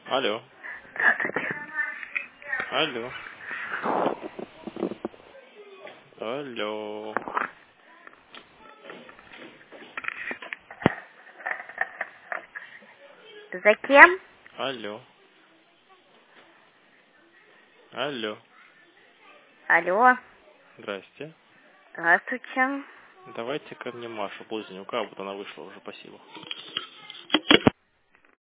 Алло. Алло. Алло. За кем? Алло. Алло. Алло. Здрасте. Здравствуйте. Давайте ко мне Машу Близнюка, вот она вышла уже, спасибо.